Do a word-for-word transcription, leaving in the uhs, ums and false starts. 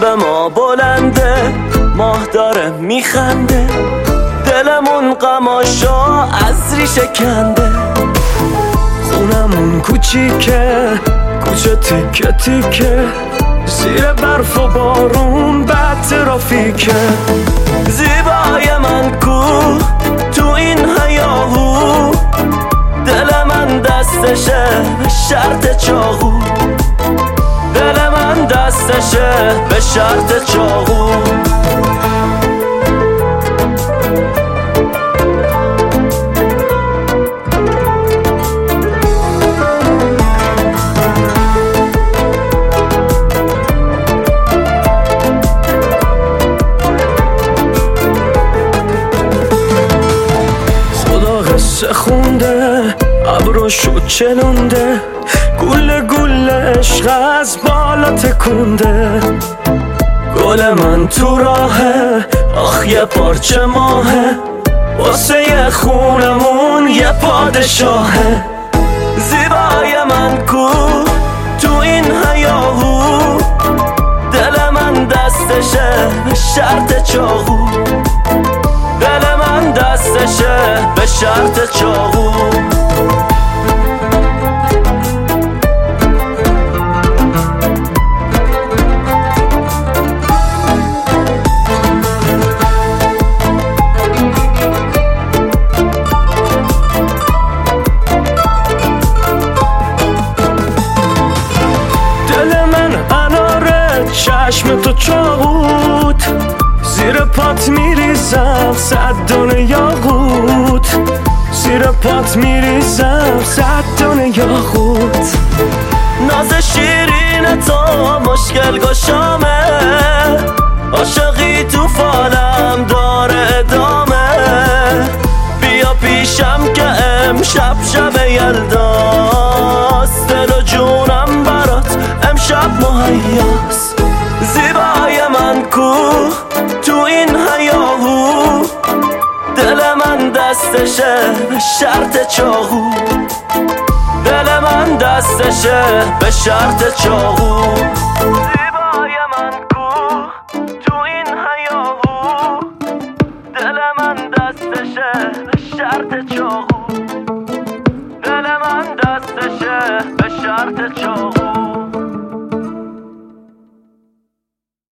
شب ما بلنده، ماه داره میخنده، دلمون غماشا از ریشه کنده. خونمون کوچیکه، کوچه تیکه تیکه، زیر برف و بارون بد ترافیکه. زیبای من کو تو این هیاهو، دل من دستشه به شرط چاقو، دل من دستشه به شرط چاقو. قصه خونده، ابروشو چلونده، گوله گوله عشق از بالا تکونده. گل من تو راهه، آخ یه پارچه ماهه، واسه یه خونمون یه پادشاهه. زیبای من کو تو این هیاهو، دل من دستشه به شرط چاقو، دل من دستشه به شرط چاقو. دل من اناره، چشم تو چاقوت، زیر پات میریزم صد دونه یاقوت، زیر پات میریزم صد دونه یاقوت. ناز شیرین تو مشکل گشامه، عاشقی تو فالم داره ادامه. بیا پیشم که امشب شب یلداست، دل و جونم برات امشب مهیاست. زیبای من کو تو این هیاهو، دل من دستشه به شرط چاقو، دل من دستشه به شرط چاقو. زیبای من کو تو این هیاهو، دل من دستشه به شرط چاقو، دل من دستشه به شرط چاقو.